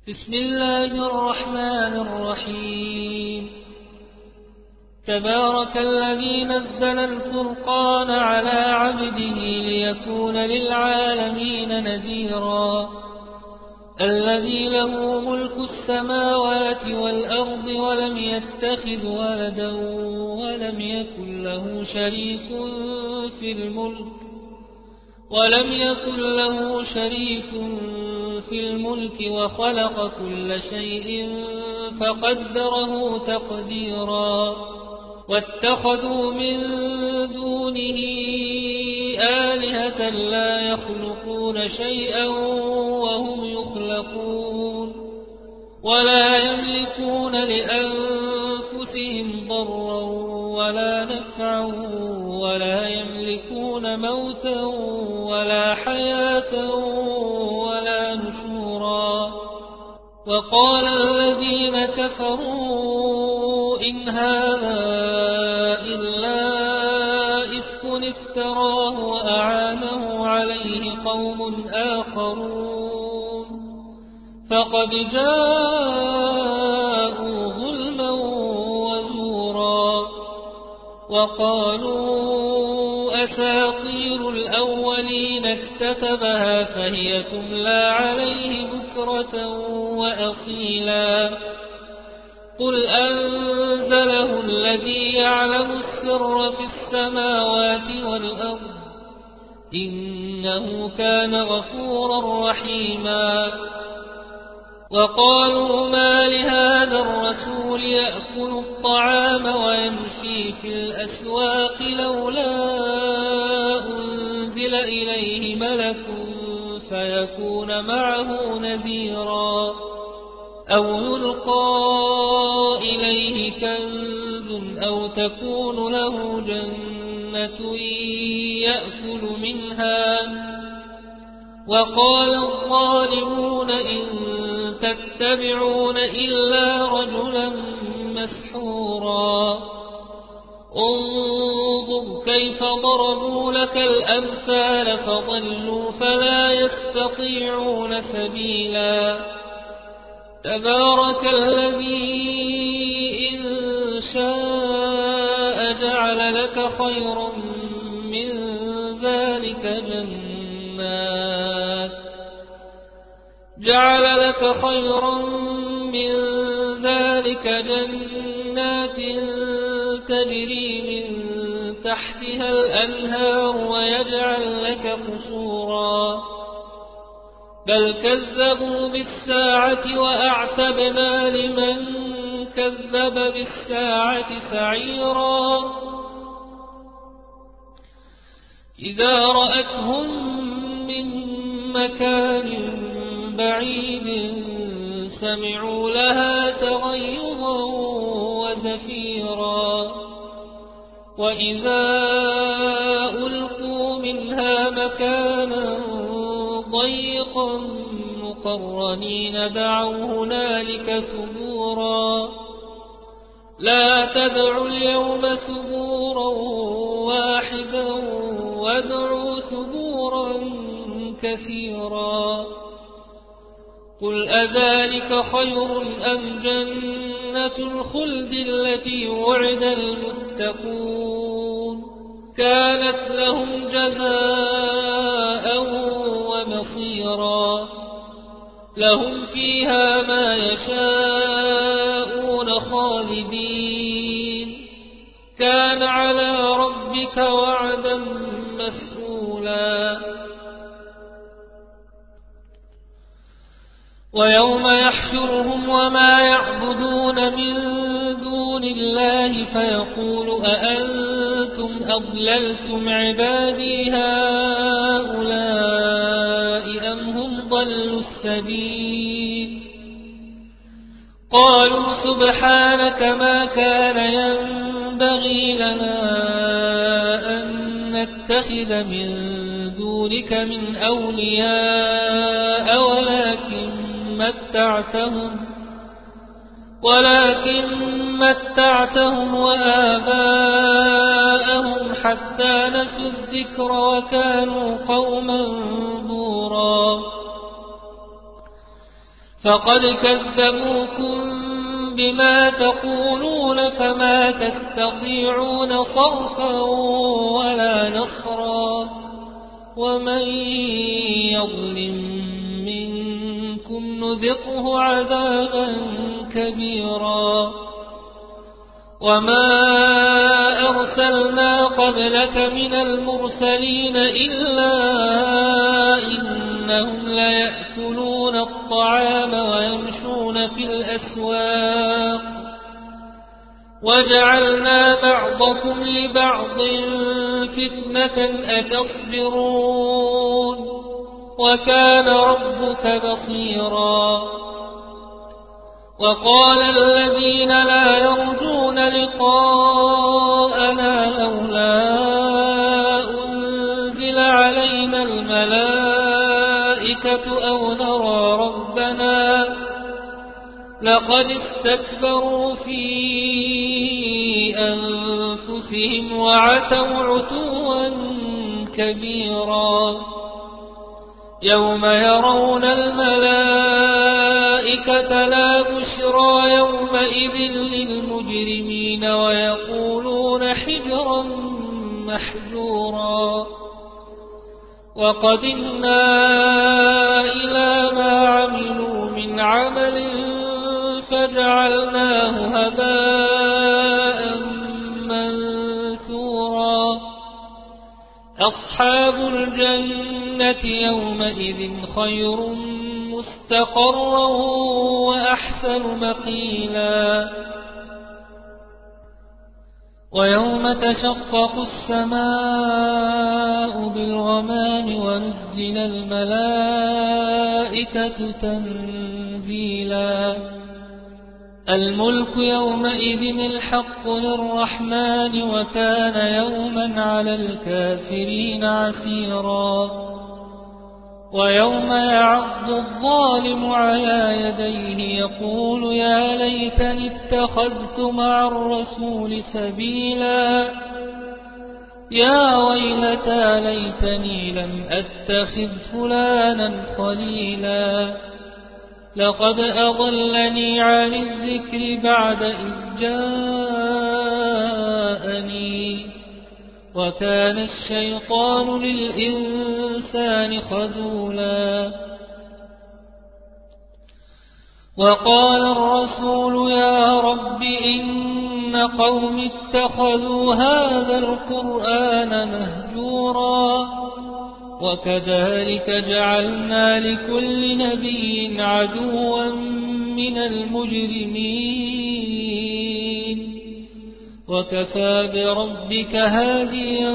بسم الله الرحمن الرحيم. تبارك الذي نزل الفرقان على عبده ليكون للعالمين نذيرا. الذي له ملك السماوات والأرض ولم يتخذ ولدا ولم يكن له شريك في الملك وخلق كل شيء فقدره تقديرا. واتخذوا من دونه آلهة لا يخلقون شيئا وهم يخلقون ولا يملكون لأنفسهم ضرا ولا نفعا ولا يملكون موتا ولا حياة ولا نشورا. وقال الذين كفروا إن هذا إلا إفك افتراه وأعانه عليه قوم آخرون فقد جاءوا ظلما وزورا. وقالوا أساطير الأولين اكتتبها فهي تملى عليه بكرة وأصيلا. قل أنزله الذي يعلم السر في السماوات والأرض إنه كان غفورا رحيما. وقالوا ما لهذا الرسول يأكل الطعام ويمشي في الأسواق لولا أنزل إليه ملك فيكون معه نذيرا أو يلقى إليه كنز أو تكون له جنة يأكل منها. وقال الظالمون إن تتبعون إلا رجلا مسحورا. انظر كيف ضربوا لك الأمثال فضلوا فلا يستطيعون سبيلا. تبارك الذي إن شاء جعل لك خيرا من ذلك جنات تجري من تحتها الأنهار ويجعل لك قصورا. بل كذبوا بالساعة وأعتدنا لمن كذب بالساعة سعيرا. إذا رأتهم من مكان بعيد سمعوا لها تغيظا وزفيرا. وإذا ألقوا منها مكانا ضيقا مقرنين دعوا هنالك ثبورا. لا تدعوا اليوم ثبورا واحدا وادعوا ثبورا كثيرا. قل أذلك خير أم جنة الخلد التي وعد المتقون كانت لهم جزاء ومصيرا. لهم فيها ما يشاءون خالدين كان على ربك وعدا مسئولا. ويوم يحشرهم وما يعبدون من دون الله فيقول أأنتم أضللتم عبادي هؤلاء أم هم ضلوا السبيل. قالوا سبحانك ما كان ينبغي لنا أن نتخذ من دونك من أولياء ولكن متعتهم وآباءهم حتى نسوا الذكر وكانوا قوما بورا. فقد كذبوكم بما تقولون فما تستطيعون صرفا ولا نصرا ومن يظلم منكم نذقه عذابا كبيرا وما أرسلنا قبلك من المرسلين إلا إنهم ليأكلون الطعام ويمشون في الأسواق وجعلنا بعضكم لبعض فتنة أتصبرون وكان ربك بصيرا وقال الذين لا يرجون لقاءنا لولا أنزل علينا الملائكة أو نرى ربنا لقد استكبروا في أنفسهم وعتوا عتوا كبيرا يوم يرون الملائكة لا بشرى يومئذ للمجرمين ويقولون حجرا محجورا وقدمنا إلى ما عملوا من عمل فجعلناه هباء منثورا أصحاب الجنة يومئذ خير مستقرا وأحسن مقيلا ويوم تشقق السماء بالغمام ونزل الملائكة تنزيلا الملك يومئذ الحق للرحمن وكان يوما على الكافرين عسيرا ويوم يعض الظالم على يديه يقول يا ليتني اتخذت مع الرسول سبيلا يا ويلتى ليتني لم أتخذ فلانا خليلا لقد أضلني عن الذكر بعد إذ جاءني وكان الشيطان للإنسان خذولا وقال الرسول يا رب إن قوم اتخذوا هذا القرآن مهجورا وكذلك جعلنا لكل نبي عدوا من المجرمين وكفى بربك هاديا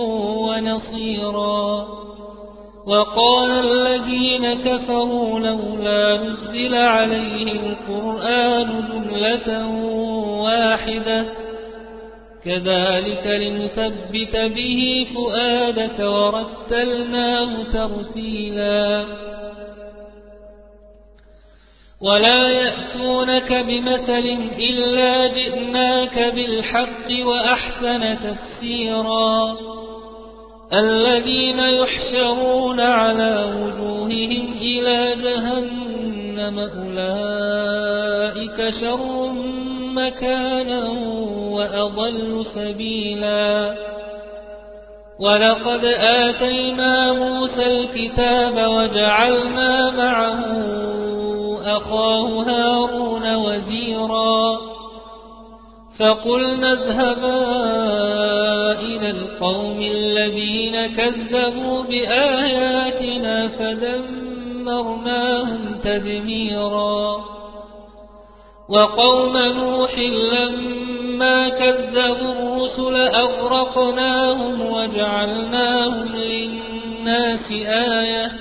ونصيرا وقال الذين كفروا لولا نزل عليه القرآن جملة واحدة كذلك لنثبت به فؤادك ورتلناه ترتيلا ولا يأتونك بمثل إلا جئناك بالحق وأحسن تفسيرا الذين يحشرون على وجوههم إلى جهنم أولئك شر مكانا وأضل سبيلا ولقد آتينا موسى الكتاب وجعلنا معه أخاه هارون وزيرا فقلنا اذهبا إلى القوم الذين كذبوا بآياتنا فدمرناهم تدميرا وقوم نوح لما كذبوا الرسل أغرقناهم وجعلناهم للناس آية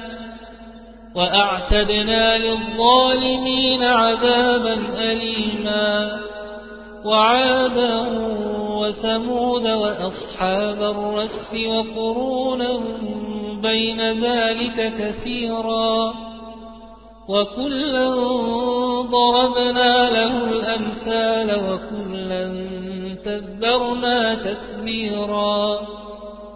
وأعتدنا للظالمين عذابا أليما وعادا وثمود وأصحاب الرس وقرونا بين ذلك كثيرا وكلا ضربنا له الأمثال وكلا تبرنا تتبيرا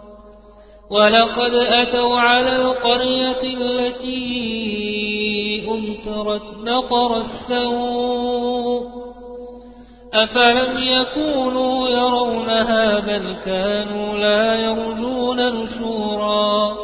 ولقد أتوا على القرية التي ممطرت مطر السوء أفلم يكونوا يرونها بل كانوا لا يرجون نشورا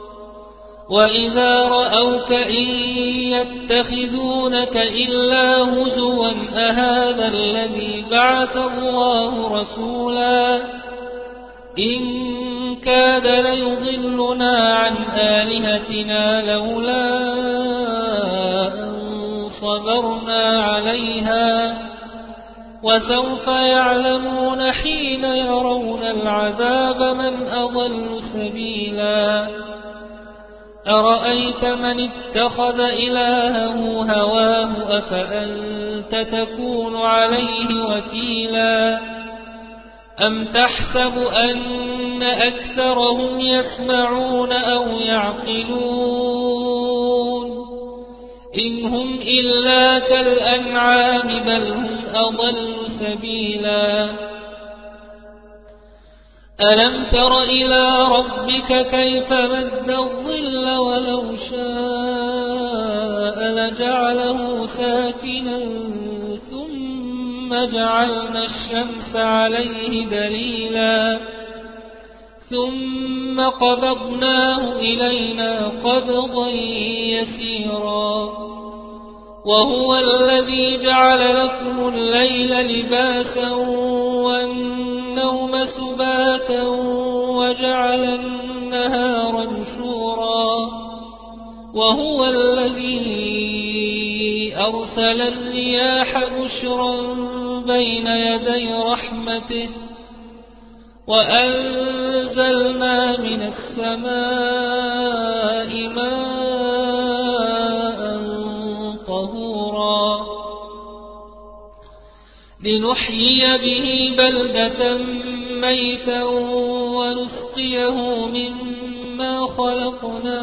وإذا رأوك إن يتخذونك إلا هزوا أهذا الذي بعث الله رسولا إن كاد ليضلنا عن آلهتنا لولا أن صبرنا عليها وسوف يعلمون حين يرون العذاب من أضل سبيلا أرأيت من اتخذ إلهه هواه أفأنت تكون عليه وكيلا أم تحسب أن أكثرهم يسمعون أو يعقلون إن هم إلا كالأنعام بل هم أضل سبيلا ألم تر إلى ربك كيف مد الظل ولو شاء لجعله ساكنا ثم جعلنا الشمس عليه دليلا ثم قبضناه إلينا قبضا يسيرا وهو الذي جعل لكم الليل لباسا والنوم سباتا وجعل النهار نشورا وهو الذي أرسل الرياح بشرا بين يدي رحمته وأنزلنا من السماء ماء طهورا لنحيي به بلدة ميتا ونسقيه مما خلقنا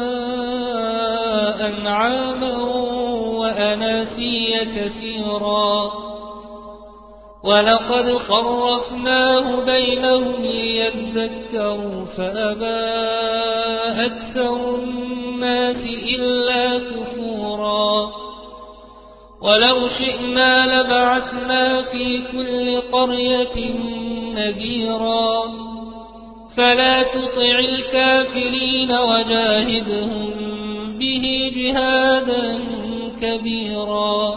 أنعاما وأناسيا كثيرا ولقد خرفناه بينهم ليذكروا فأبى أكثر الناس إلا كفورا ولو شئنا لبعثنا في كل قرية نذيرا فلا تطع الكافرين وجاهدهم به جهادا كبيرا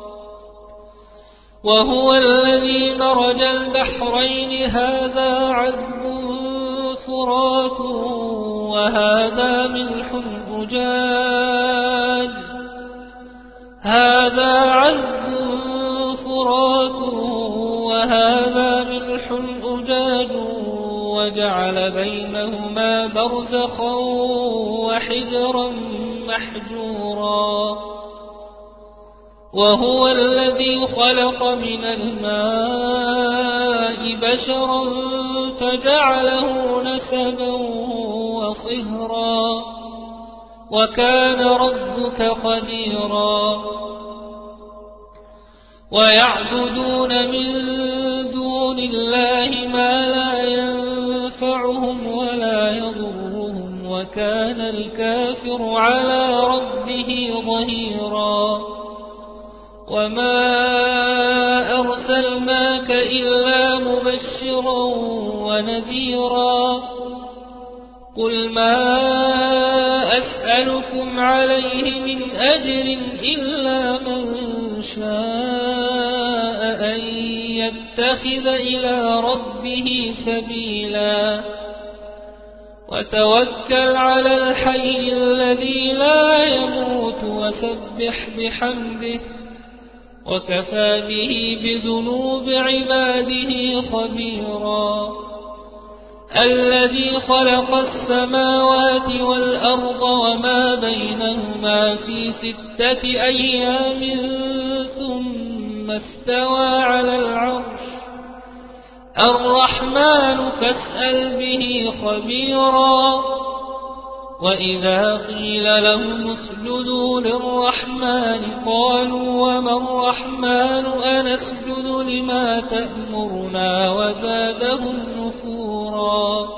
وهو الذي مرج البحرين هذا عذب فرات وهذا ملح أجاج هذا عذب فرات وهذا ملح أجاج وجعل بينهما برزخا وحجرا محجورا وهو الذي خلق من الماء بشرا فجعله نسبا وصهرا وكان ربك قديرا ويعبدون من دون الله ما لا ينفعهم ولا يضرهم وكان الكافر على ربه ظهيرا وما أرسلناك إلا مبشرا ونذيرا قل ما أسألكم عليه من أجر إلا من شاء أن يتخذ إلى ربه سبيلا وتوكل على الحي الذي لا يموت وسبح بحمده وكفى به بذنوب عباده خبيرا الذي خلق السماوات والأرض وما بينهما في 6 أيام ثم استوى على العرش الرحمن فاسأل به خبيرا وإذا قيل لهم اسجدوا للرحمن قالوا وما الرحمن أنسجد لما تأمرنا وزادهم نفورا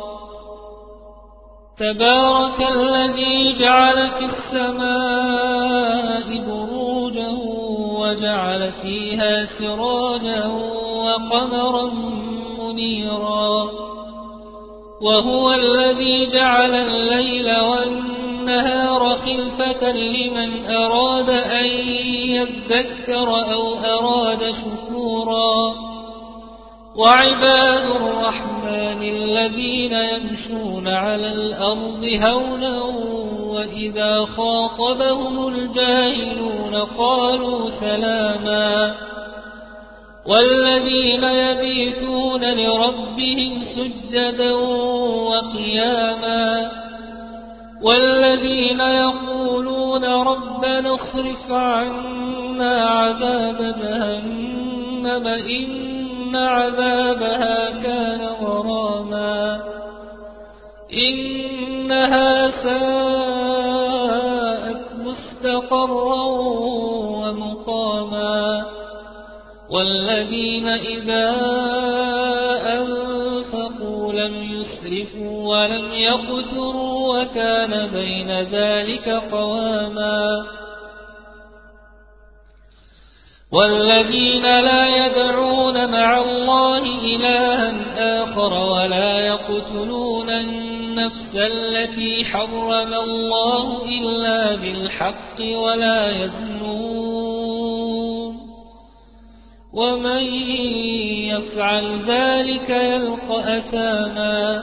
تبارك الذي جعل في السماء وجعل فيها سراجا وقمرا منيرا وهو الذي جعل الليل والنهار خلفة لمن أراد أن يذكر أو أراد شكورا وعباد الرحمن الذين يمشون على الأرض هونا وإذا خاطبهم الجاهلون قالوا سلاما والذين يبيتون لربهم سجدا وقياما والذين يقولون ربنا اصرف عنا عذاب جهنم إن عذابها كان غراما إنها ساءت مستقرا ومقاما والذين إذا أنفقوا لم يسرفوا ولم يقتروا وكان بين ذلك قواما والذين لا يدعون مع الله إلها آخر ولا يقتلون النفس التي حرم الله إلا بالحق ولا يزنون ومن يفعل ذلك يلقى أثاما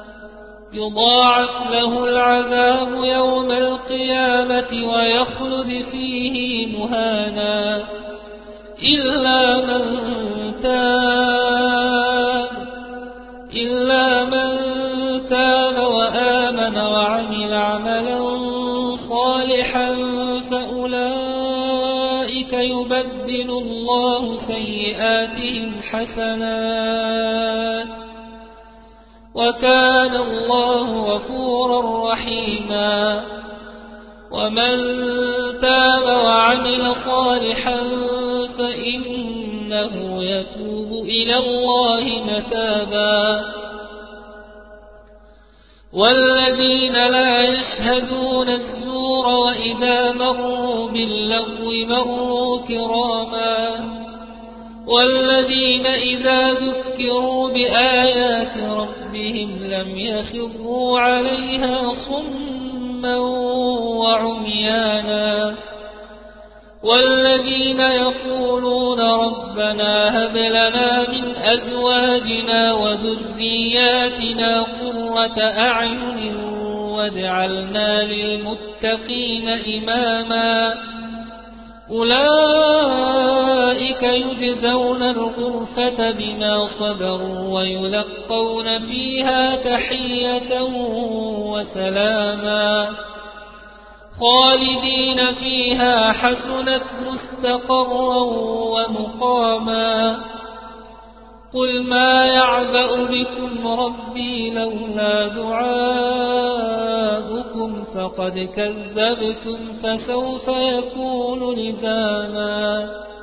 يضاعف له العذاب يوم القيامة ويخلد فيه مهانا إلا من تاب وآمن وعمل عملا صالحا فأولئك يبدل الله سيئاتهم حسنات وكان الله غفورا رحيما ومن تاب وعمل صالحا فإنه يتوب إلى الله متابا والذين لا يشهدون الزور وإذا مروا باللغو مروا كراما والذين إذا ذكروا بآيات ربهم لم يخروا عليها صما وعميانا والذين يقولون ربنا هب لنا من أزواجنا وذرياتنا قرة أعين واجعلنا للمتقين إماما أولئك يجزون الغرفة بما صبروا ويلقون فيها تحية وسلاما خالدين فيها حسنت مستقرا ومقاما قل ما يعبأ بكم ربي لولا دعاؤكم فقد كذبتم فسوف يكون لزاما